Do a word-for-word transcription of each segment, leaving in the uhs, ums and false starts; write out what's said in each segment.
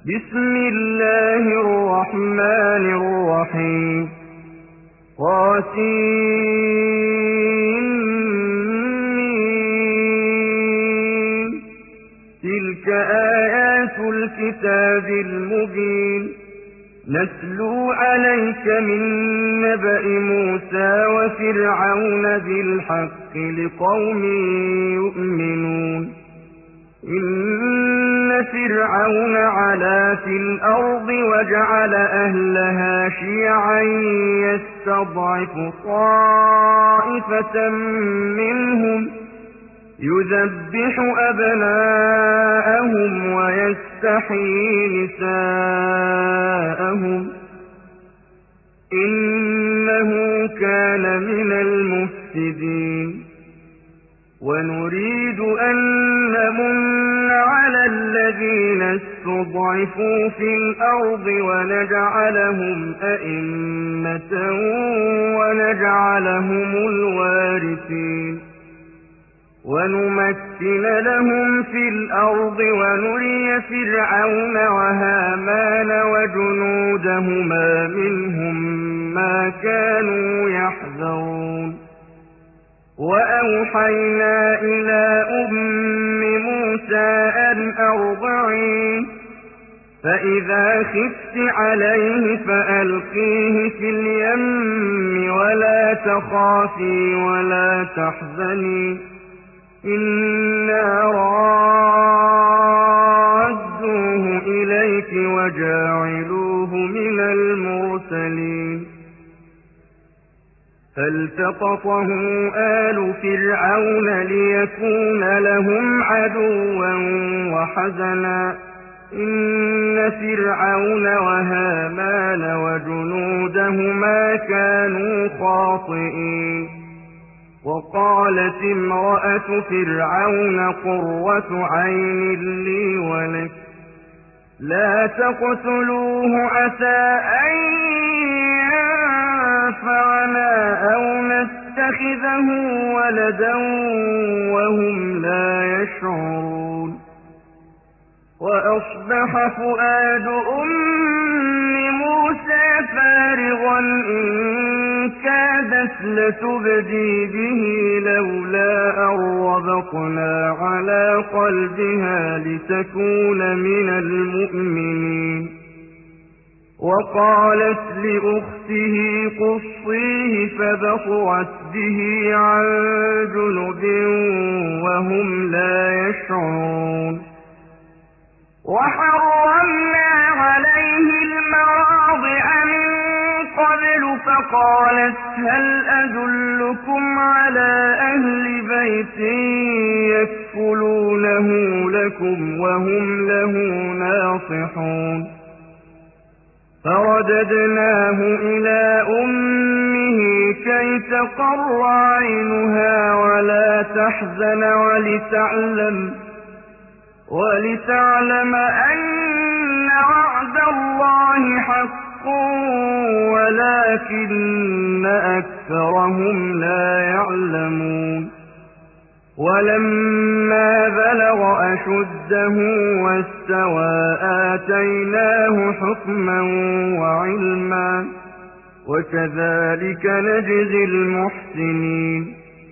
بسم الله الرحمن الرحيم قاسمين تلك آيات الكتاب المبين نتلو عليك من نبأ موسى وفرعون بالحق لقوم يؤمنون إن فرعون علا في الأرض وجعل أهلها شيعا يستضعف طائفة منهم يذبح أبناءهم ويستحيي نساءهم إنه كان من المفسدين ونريد أن نمن على الذين استضعفوا في الأرض ونجعلهم أئمة ونجعلهم الوارثين ونمكن لهم في الأرض ونري فرعون وهامان وجنودهما منهم ما كانوا يحذرون وأوحينا إلى أم موسى أن أرضعيه فإذا خفت عليه فألقيه في اليم ولا تخافي ولا تحزني إنا رادوه إليك وجاعلوه من المرسلين فالتقطه آل فرعون ليكون لهم عدوا وحزنا إن فرعون وهامان وجنودهما كانوا خاطئين وقالت امرأة فرعون قرة عين لي ولك لا تقتلوه عسى أن ينفعنا أو نتخذه ولدا وهم لا يشعرون وأصبح فؤاد أم موسى فارغا إن كادت لتبدي به لولا أن ربطنا على قلبها لتكون من المؤمنين وقالت لأخته قصيه فبصرت به عن جنب وهم لا يشعرون وحرمنا عليه المراضع من قبل فقالت هل أدلكم على أهل بيت يكفلونه لكم وهم له ناصحون فرددناه إلى أمه كي تقر عينها ولا تحزن ولتعلم ولتعلم أن وعد الله حق ولكن أكثرهم لا يعلمون ولما بلغ أشده واستوى آتيناه حكما وعلما وكذلك نجزي المحسنين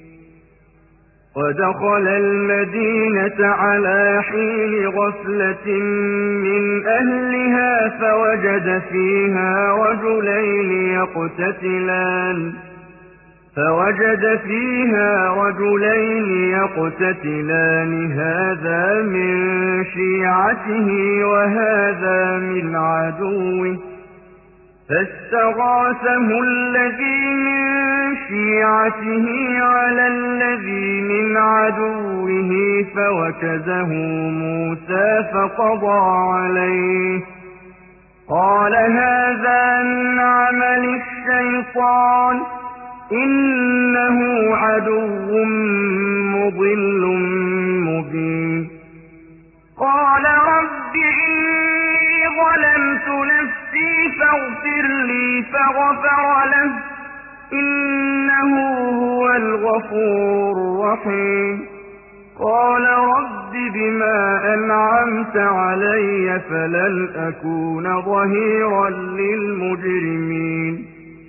ودخل المدينة على حين غفلة من أهلها فوجد فيها رجلين يقتتلان فوجد فيها رجلين يقتتلان هذا من شيعته وهذا من عدوه فاستغاثه الذي من شيعته على الذي من عدوه فوكزه موسى فقضى عليه قال هذا من عمل الشيطان إنه عدو مضل مبين قال رب إني ظلمت نفسي فاغفر لي فغفر له إنه هو الغفور الرحيم قال رب بما أنعمت علي فلن أكون ظهيرا للمجرمين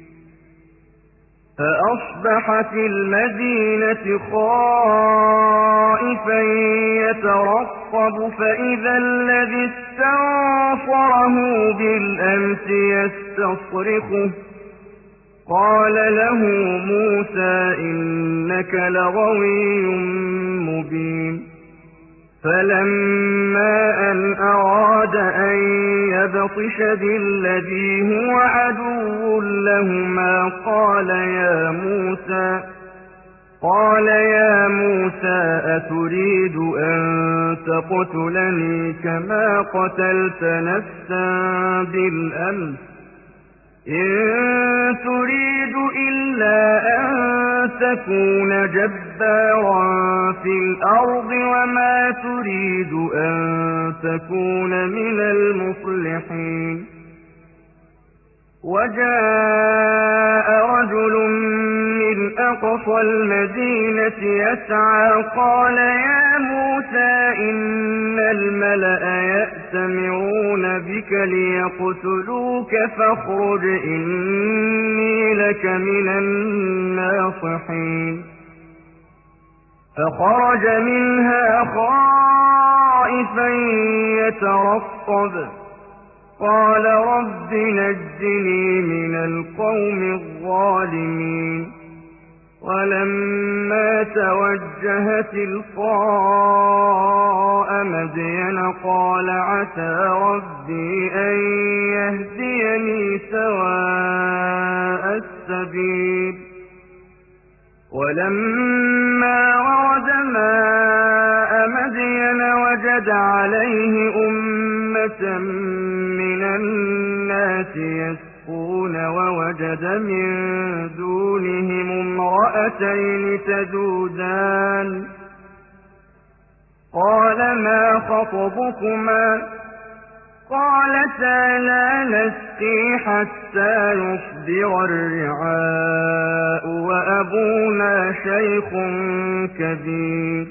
فأصبح في المدينة خائفا يترقب فإذا الذي استنصره بالأمس يستصرخه قال له موسى إنك لغوي مبين فلما أن أراد أن يبطش بالذي هو عدو لهما قال يا موسى قال يا موسى أتريد أن تقتلني كما قتلت نفسا بالأمس إن تريد إلا أن تكون جبارا في الأرض وما تريد أن تكون من المصلحين وجاء رجل من أقصى المدينة يسعى قال يا موسى إن الملأ يأتمرون بك ليقتلوك فاخرج إني لك من الناصحين فخرج منها خائفا يترقب قال رب نجني من القوم الظالمين ولما توجه تلقاء مدين قال عسى ربي أن يهديني سواء السبيل ولما ورد ماء مدين وجد عليه أمة من الناس يسقون ووجد من دونهم امرأتين تذودان قال ما خطبكما قالتا لا نسقي حتى يصدر الرعاء وأبونا شيخ كبير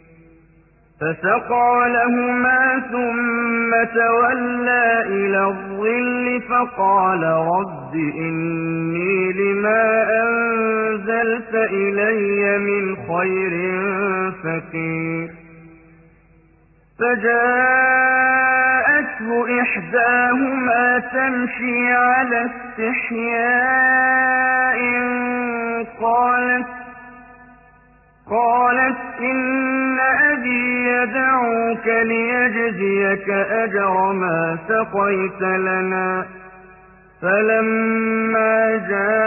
فسقى لهما ثم تولى إلى الظل فقال رب إني لما أنزلت إلي من خير فقير فجاءته إحداهما تمشي على استحياء قالت قالت إن أبي يدعوك ليجزيك أجر ما سقيت لنا فلما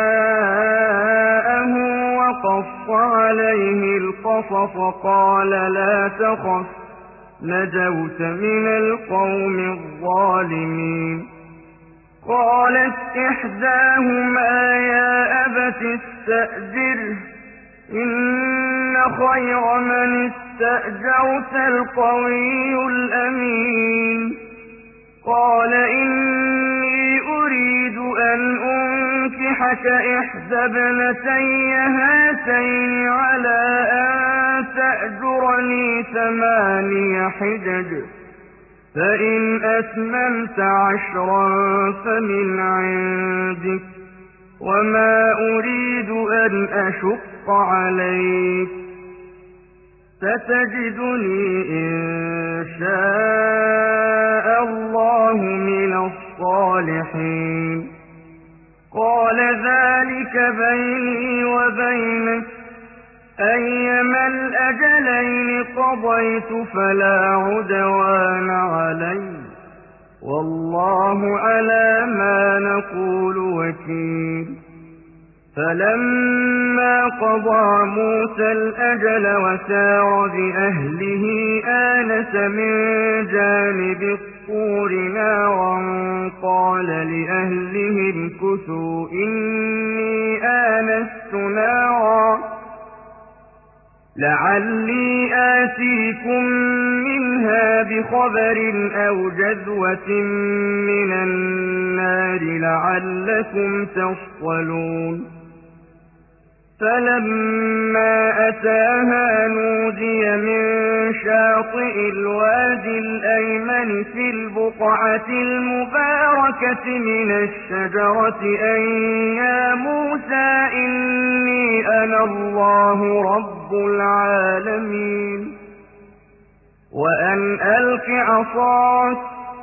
جاءه وقص عليه القصص قال لا تخف نجوت من القوم الظالمين قالت إحداهما يا أبت استأجره إن خير من استأجرت القوي الأمين قال إني أريد أن أنكحك إحدى ابنتي هاتين على أن تأجرني ثماني حجج فإن أتممت عشرا فمن عندك وما أريد أن أشق عليك ستجدني إن شاء الله من الصالحين قال ذلك بيني وبينك أيما الأجلين قضيت فلا عدوان علي والله على ما نقول وكيل فلما قضى موسى الأجل وسار بأهله آنس من جانب الطور نارا قال لأهلهم كثوا إني آنست نارا لعلي آتيكم منها بخبر أو جذوة من النار لعلكم تصطلون فلما أتاها نودي من شاطئ الوادي الأيمن في البقعة المباركة من الشجرة أن يا موسى إني أنا الله رب العالمين وأن ألق عصاك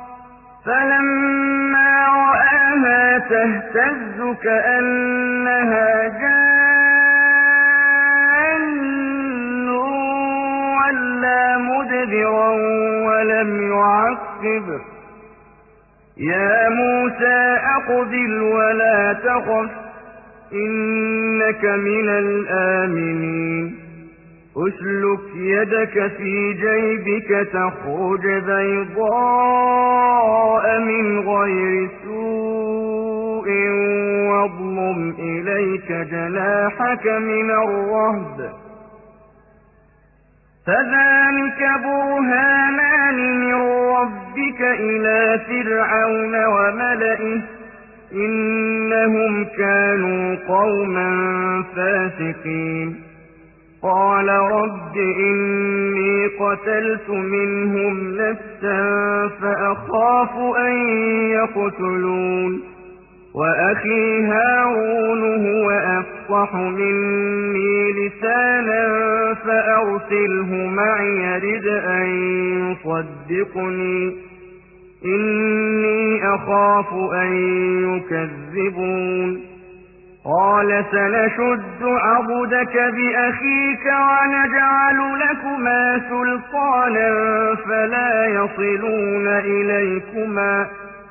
فلما رآها تهتز كأنها جان ولا مدبرا ولم يعقب يا موسى أقبل ولا تخف إنك من الآمنين أسلك يدك في جيبك تخرج بيضاء من غير سوء واضمم إليك جناحك من الرهب فذلك برهانان من ربك إلى فرعون وملئه إنهم كانوا قوما فاسقين قال رب إني قتلت منهم نفسا فأخاف أن يقتلون وأخي هارون هو أفصح مني لسانا فأرسله معي يرد أن يصدقني إني أخاف أن يكذبون قال سنشد عضدك بأخيك ونجعل لكما سلطانا فلا يصلون إليكما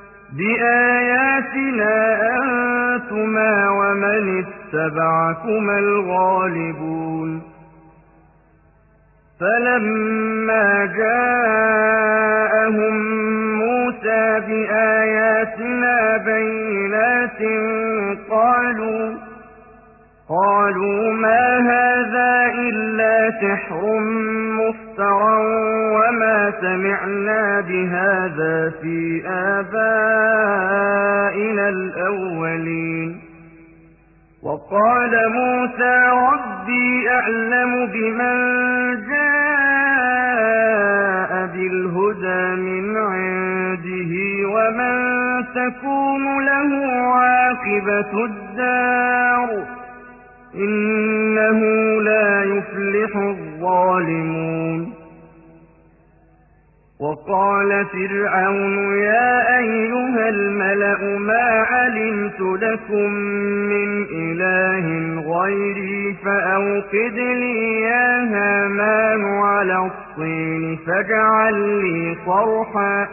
بآياتنا أنتما ومن اتبعكما الغالبون فلما جاءهم موسى بآياتنا بينات قالوا قالوا ما هذا إلا سحر مفترى وما سمعنا بهذا في آبائنا الأولين وقال موسى ربي أعلم بمن جاء بالهدى من عنده ومن تكون له عاقبة الدار إنه لا يفلح الظالمون وقال فرعون يا أيها الملأ ما علمت لكم من إله غيري فأوقد لي يا هامان على الطين فاجعل لي صرحا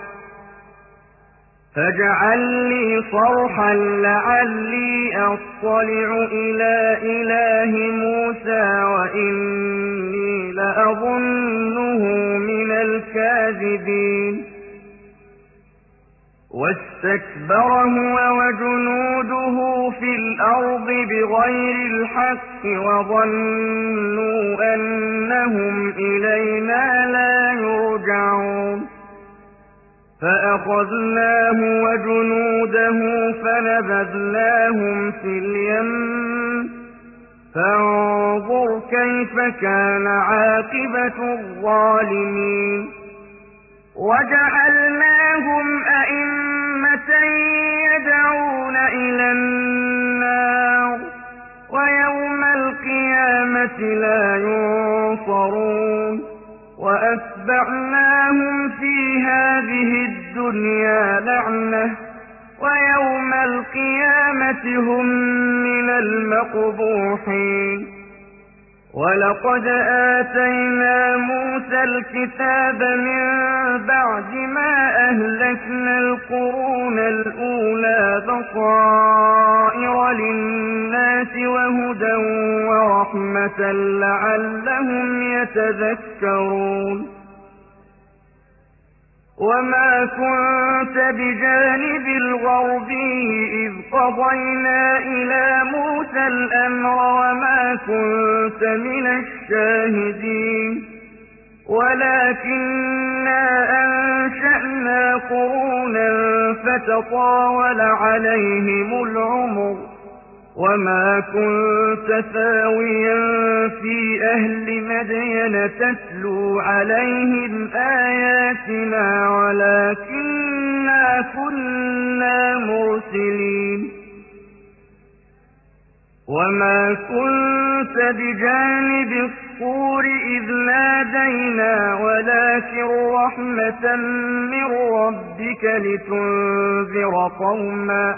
فاجعل لي صرحا لعلي أطلع إلى إله موسى وإني لأظنه من الكاذبين واستكبر هو وجنوده في الأرض بغير الحق وظنوا أنهم إلينا لا يرجعون فأخذناه وجنوده فنبذناهم في اليم فانظر كيف كان عاقبة الظالمين وجعلناهم أئمة يدعون إلى النار ويوم القيامة لا ينصرون وأتبعناهم في هذه الدنيا لعنة ويوم القيامة هم من المقبوحين ولقد آتينا موسى الكتاب من بعد ما أهلكنا القرون الأولى بصائر للناس وهدى ورحمة لعلهم يتذكرون وما كنت بجانب الغربي إذ قضينا إلى موسى الأمر وما كنت من الشاهدين ولكننا أنشأنا قرونا فتطاول عليهم العمر وما كنت ثاويا في أهل مدين تتلو عليهم آياتنا ولكننا كنا مرسلين وما كنت بجانب الطور إذ نادينا ولكن رحمة من ربك لتنذر قوما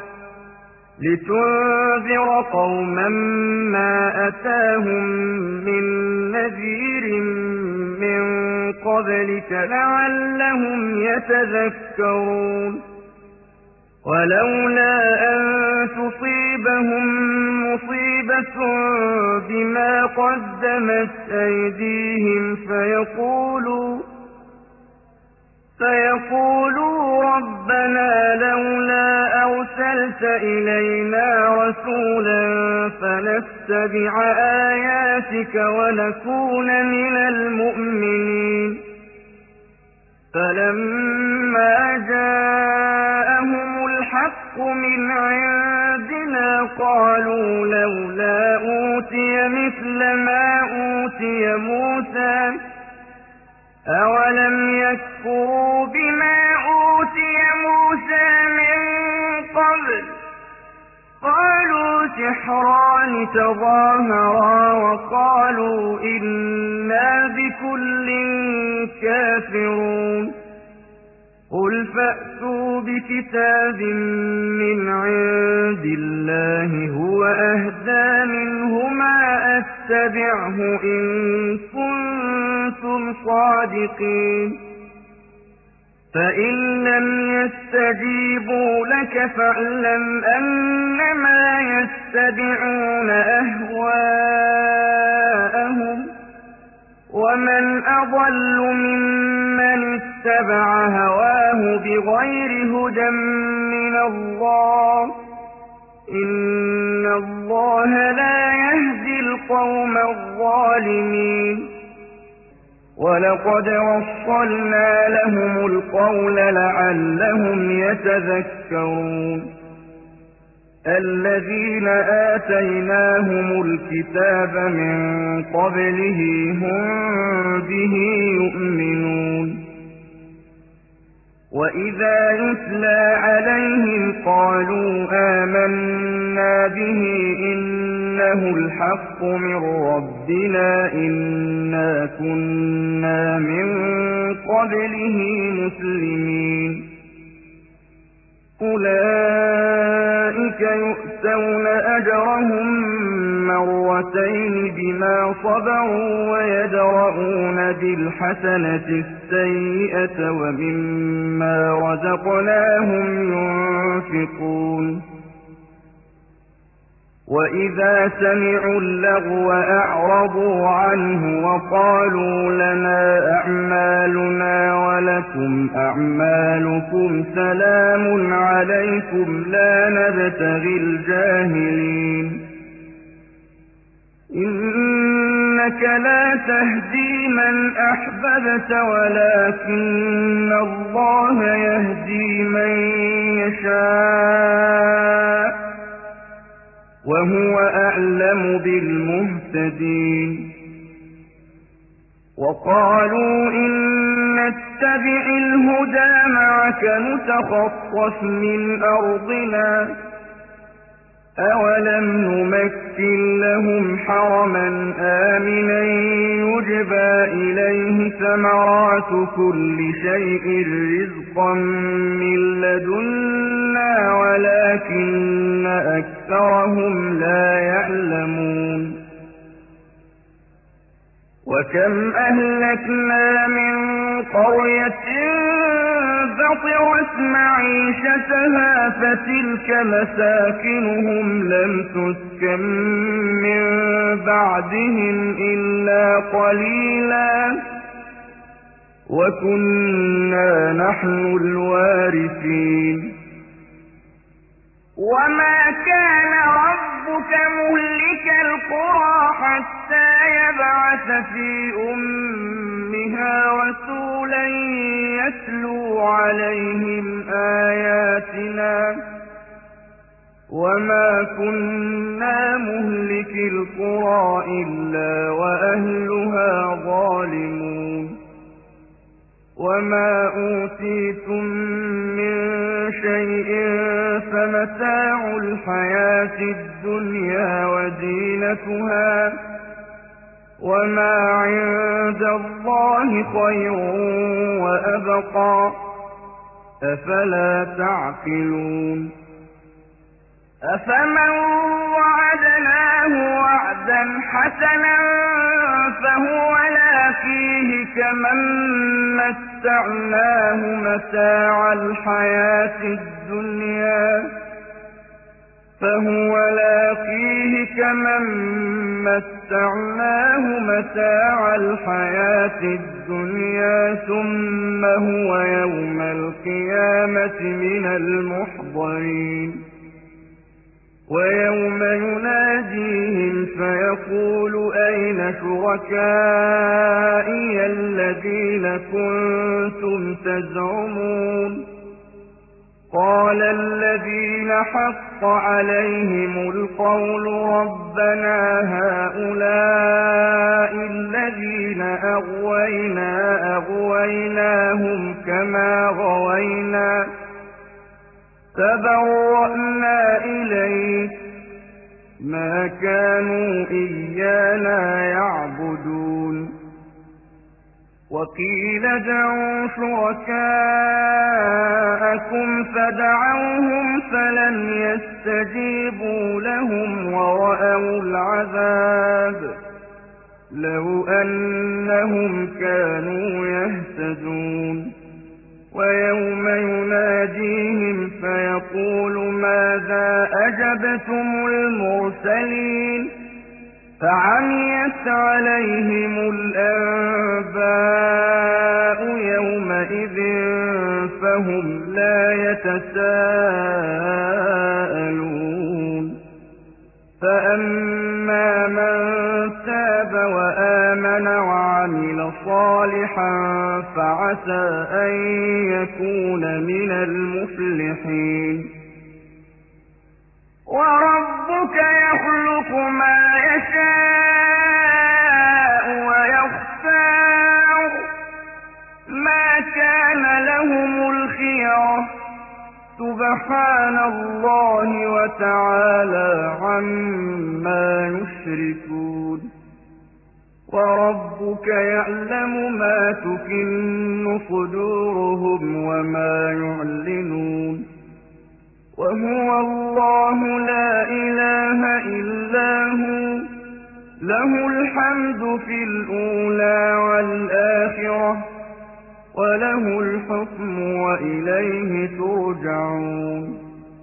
لتنذر قوما ما أتاهم من نذير من قبلك لعلهم يتذكرون ولولا أن تصيبهم مصيبة بما قدمت أيديهم فيقولوا فيقولوا ربنا لولا أرسلت إلينا رسولا فنتبع آياتك ونكون من المؤمنين فلما جاءهم الحق من عندنا قالوا لولا أوتي مثل ما أوتي موسى أولم يكفروا بما أوتي موسى من قبل قالوا سحران تظاهرا وقالوا إنا بكل كافرون قل فأتوا بكتاب من عند الله هو أهدى منهما أتبعه إن كنتم صادقين فإن لم يستجيبوا لك فاعلم أنما يتبعون أهواءهم ومن أضل ممن اتبع هواه بغير هدى من الله إن الله لا يهدي القوم الظالمين ولقد وصلنا لهم القول لعلهم يتذكرون الذين آتيناهم الكتاب من قبله هم به يؤمنون وإذا يتلى عليهم قالوا آمنا به إنه الحق من ربنا إنا كنا من قبله مسلمين أولئك يؤتون أجرهم مرتين بما صبروا ويدرؤون بالحسنة السيئة ومما رزقناهم ينفقون وإذا سمعوا اللغو أعرضوا عنه وقالوا لنا أعمالنا ولكم أعمالكم سلام عليكم لا نبتغي الجاهلين إنك لا تهدي من أحببت ولكن الله يهدي من يشاء وهو أعلم بالمهتدين وقالوا إن نتبع الهدى معك نتخطف من أرضنا أولم نمكن لهم حرما آمنا يجبى إليه ثمرات كل شيء رزقا من لدنا ولكن أكثرهم لا يعلمون وكم أهلكنا من قرية بطرت معيشتها فتلك مساكنهم لم تسكن من بعدهم إلا قليلا وكنا نحن الوارثين وما كان ربك مهلك القرى حتى يبعث في أمها رسولا يتلو عليهم آياتنا وما كنا مهلك القرى إلا وأهلها ظالمون وما أوتيتم من شيء فمتاع الحياة الدنيا وزينتها وما عند الله خير وأبقى أفلا تعقلون أفمن وعدناه وعدا حسنا فهو لاقيه كمن متعناه متاع الحياة الدنيا فهو لاقيه كمن متعناه متاع الحياة الدنيا ثم هو يوم القيامة من المحضرين ويوم يناديهم فيقول أين شركائي الذين كنتم تزعمون قال الذين حق عليهم القول ربنا هؤلاء الذين أغوينا أغويناهم كما غوينا تبرأنا إليك ما كانوا إيانا يعبدون وقيل ادعوا شركاءكم فدعوهم فلم يستجيبوا لهم ورأوا العذاب لو أنهم كانوا يهتدون ويوم يناديهم فيقول ماذا أجبتم المرسلين فعميت عليهم الأنباء يومئذ فهم لا يتساءلون فأما من تاب وآمن وعمل صالحا فعسى أن يكون من المفلحين وربك يخلق ما يشاء ويختار ما كان لهم الخيرة سبحان الله وتعالى عما يشركون وربك يعلم ما تكن صدورهم وما يعلنون وهو الله لا إله إلا هو له الحمد في الأولى والآخرة وله الحكم وإليه ترجعون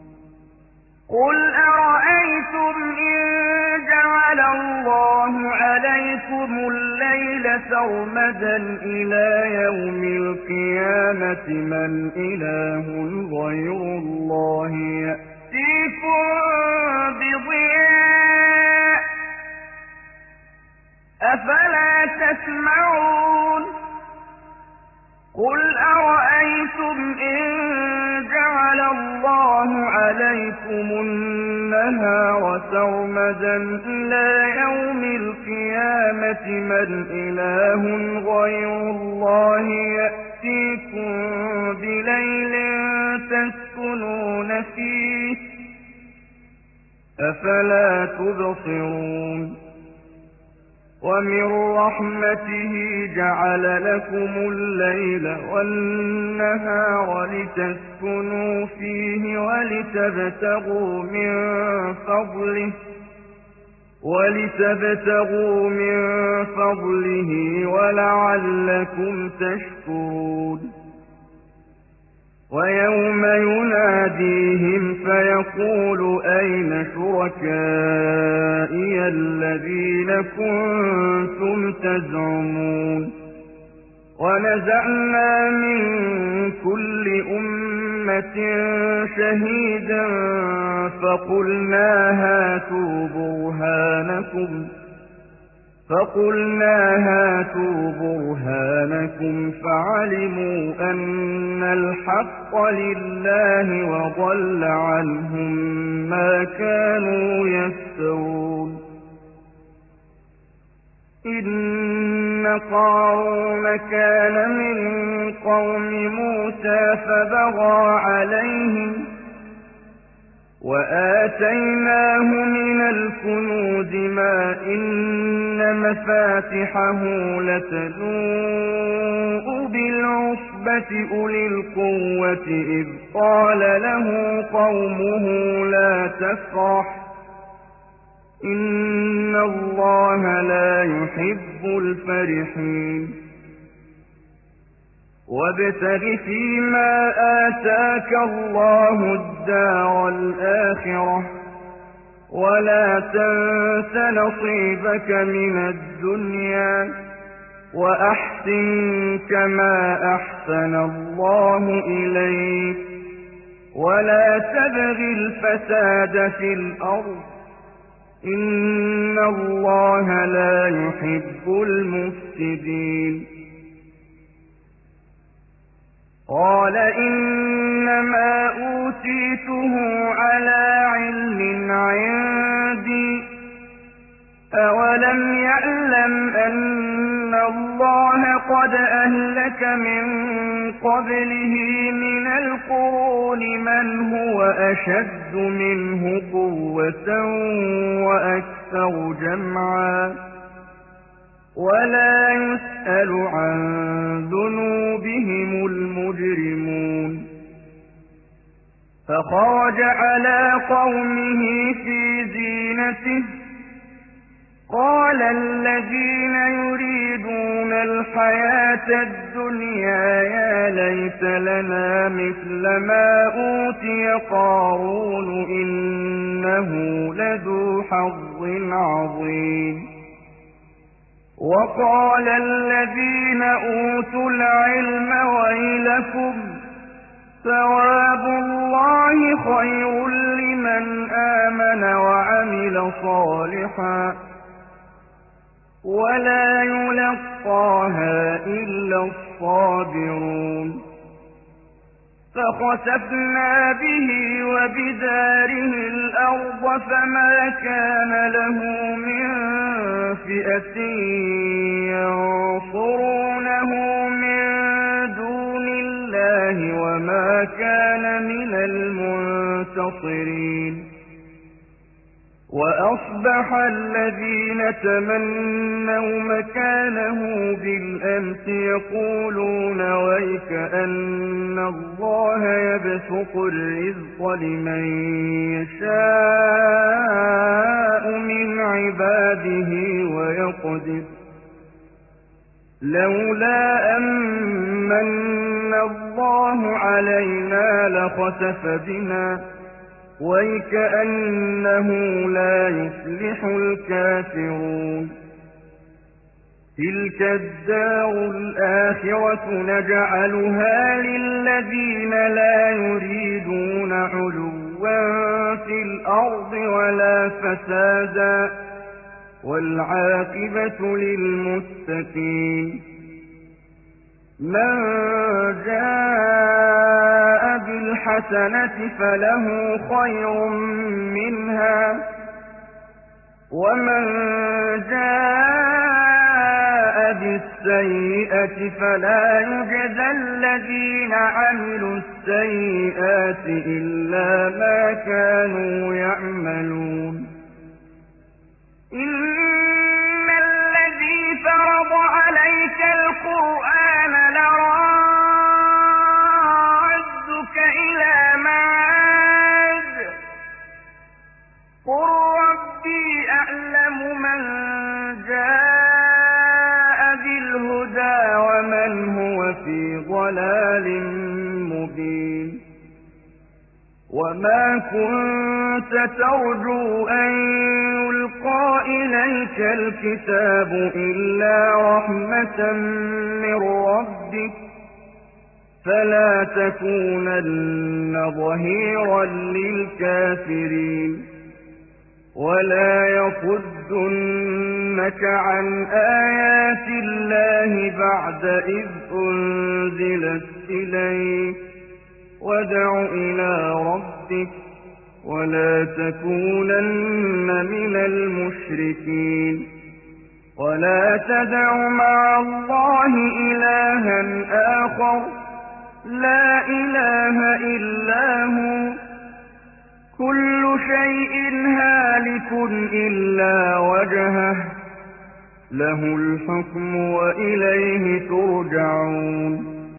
قل أرأيتم إن جعل الله عليكم الليل سرمدا إلى يوم القيامة من إله غير الله يأتيكم بضياء أفلا تسمعون قل أرأيتم إن جعل الله عليكم النهار سرمدا إلى يوم القيامة من إله غير الله يأتيكم بليل تسكنون فيه أفلا تبصرون ومن رحمته جعل لكم الليل والنهار لتسكنوا فيه ولتبتغوا من فضله ولتبتغوا من فضله ولعلكم تشكرون ويوم يناديهم فيقول أين شركائي الذين كنتم تزعمون ونزعنا من كل أمة شهيدا فقلنا هاتوا برهانكم فقلنا هاتوا برهانكم فعلموا أن الحق لله وضل عنهم ما كانوا يفترون. إن قارون كان من قوم موسى فبغى عليهم وآتيناه من الكنوز ما إن مفاتحه لتنوء بالعصبة أولي القوة إذ قال له قومه لا تفرح إن الله لا يحب الفرحين. وابتغ فيما آتاك الله الدار الآخرة ولا تنس نصيبك من الدنيا وأحسن كما أحسن الله إليك ولا تبغ الفساد في الأرض إن الله لا يحب المفسدين. قال إنما أوتيته على علم عندي أولم يعلم أن الله قد أهلك من قبله من القرون من هو أشد منه قوة وأكثر جمعا ولا يسأل عن ذنوبهم المجرمون. فخرج على قومه في زينته قال الذين يريدون الحياة الدنيا يا ليت لنا مثل ما أوتي قارون إنه لذو حظ عظيم. وقال الذين أوتوا العلم ويلكم ثواب الله خير لمن آمن وعمل صالحا ولا يلقاها إلا الصابرون. فخسفنا به وبداره الأرض فما كان له من فئة ينصرونه من دون الله وما كان من المنتصرين. وأصبح الذين تمنوا مكانه بالأمس يقولون ويكأن الله يبسط الرزق لمن يشاء من عباده ويقدر لولا أمن الله علينا لخسف بنا ويكأنه لا يفلح الكافرون. تلك الدار الآخرة نجعلها للذين لا يريدون علوا في الأرض ولا فسادا والعاقبة للمتقين. من جاء بالحسنة فله خير منها ومن جاء بالسيئة فلا يجزى الذين عملوا السيئات إلا ما كانوا يعملون. إن الذي فرض عليك القرآن لرادك إلى معاد قل ربي أعلم من جاء بالهدى ومن هو في ضلال مبين. وما كنت ترجو أن يلقى إليك الكتاب إلا رحمة من ربك فلا تكونن ظهيرا للكافرين. ولا يصدنك عن آيات الله بعد إذ أنزلت إليك وادع إلى ربك ولا تكونن من المشركين ولا تدع مع الله إلها آخر لا إله إلا هو كل شيء هالك إلا وجهه له الحكم وإليه ترجعون